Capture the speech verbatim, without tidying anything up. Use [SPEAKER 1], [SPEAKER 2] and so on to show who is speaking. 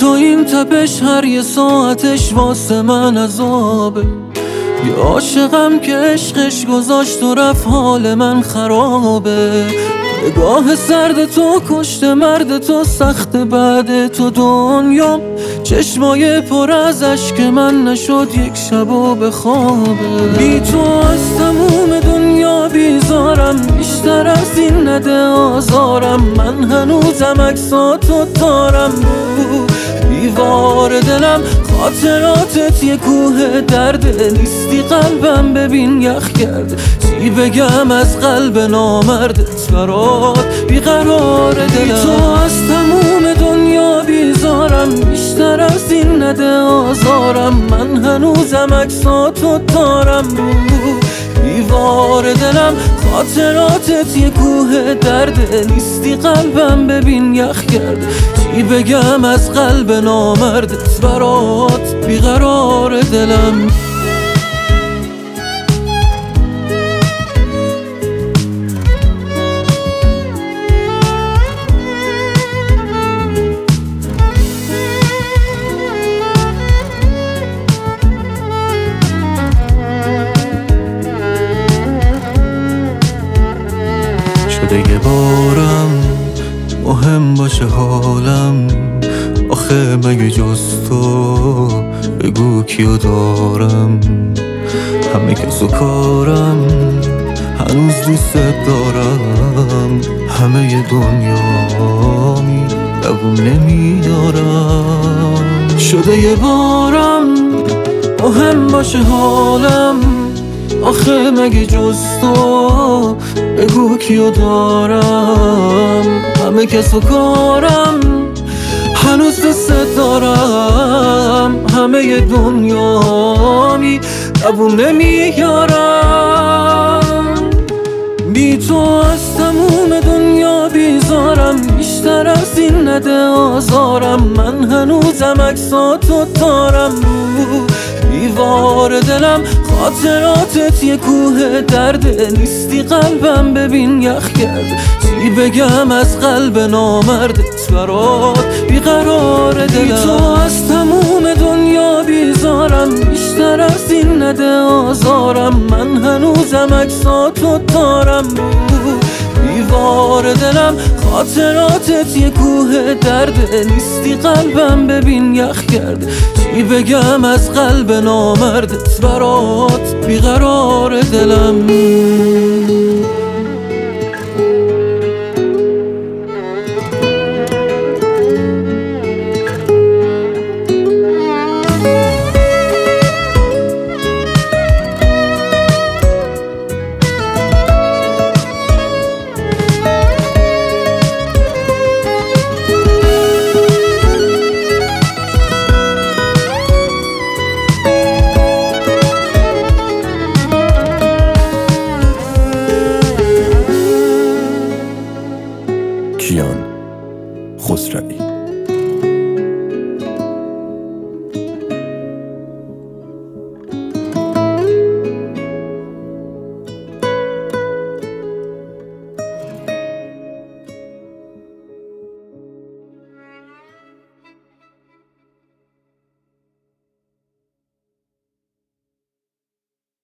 [SPEAKER 1] این تپش هر یه ساعتش واسه من عذابه. یه عاشقم که عشقش گذاشت و رفت حال من خرابه. نگاه سرد تو کشته مرد تو سخت بعد تو دنیا. چشمای پر از اشک من نشد یک شب و بخوابه. بی تو از تموم دنیا بیزارم، بیشتر از این نده آزارم. من هنوزم عکساتو دارم رو دیوار دلم. خاطراتت یه کوه درده، نیستی قلبم ببین یخ کرده. چی بگم از قلب نامردت برات بیقرار دلم. بی تو از تموم دنیا بیزارم، بیشتر از این نده آزارم. من هنوزم عکساتو دارم رو دیوار دلم. خاطراتت یه کوه درده، نیستی قلبم ببین یخ کرده. چی بگم از قلب نامردت برات بیقرار دلم. شده یه بارم مهم باشه حالم. آخه مگه جز تو بگو کیو دارم. همه کس و کارم هنوز دوست دارم. همه دنیامی لبوم نمیارم. شده یه بارم مهم باشه حالم. آخه مگه جز تو بگو کیو دارم. همه کس و کارم هنوز دوست دارم. همه دنیامی لبوم نمیارم. بی تو از تموم دنیا بیزارم، بیشتر از این نده آزارم. من هنوزم عکساتو دارم رو دیوار دلم. خاطراتت یه کوه درده، نیستی قلبم ببین یخ کرده. چی بگم از قلب نامردت برات بیقرار دلم. بی تو از تموم دنیا بیزارم، بیشتر از این نده آزارم. من هنوزم عکساتو دارم رو دیوار دلم. خاطراتت یه کوه درده، نیستی قلبم ببین یخ کرده. چی بگم از قلب نامردت برات بیقرار دلم.